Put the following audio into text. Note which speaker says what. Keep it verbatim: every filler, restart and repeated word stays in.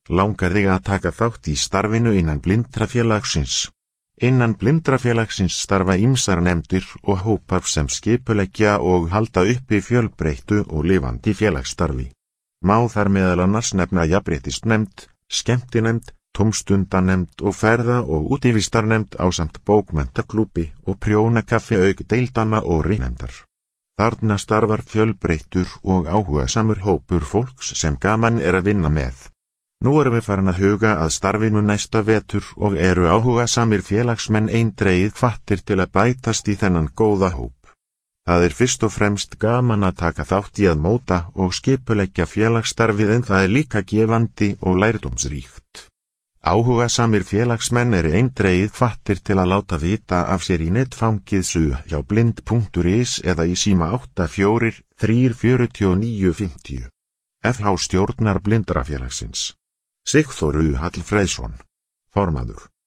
Speaker 1: Langar þig að taka þátt í starfinu innan Blindrafélagsins? Innan Blindrafélagsins starfa ýmsar nefndir og hópar sem skipuleggja og halda uppi fjölbreyttu og lifandi félagsstarfi. Má þar meðal annars nefna jafnréttisnefnd, skemmtinefnd, tómstundanefnd og ferða- og útivistarnefnd ásamt bókmenntaklúbbi og prjónakaffi auk deildanna og ritnefndar. Þarna starfar fjölbreyttur og áhugasamur hópur fólks sem gaman er að vinna með. Nú erum við farin að huga að starfinu næsta vetur og eru áhugasamir félagsmenn eindregið hvattir til að bætast í þennan góða hóp. Það er fyrst og fremst gaman að taka þátt í að móta og skipuleggja félagsstarfið en það er líka gefandi og lærdómsríkt. Áhugasamir félagsmenn eru eindregið hvattir til að láta vita af sér í netfangið su hjá blind punktur is eða í síma átta fjögur þrjú fjögur níu fimm. F H stjórnar Blindrafélagsins. Sigþór U. Hallfreðsson, formaður.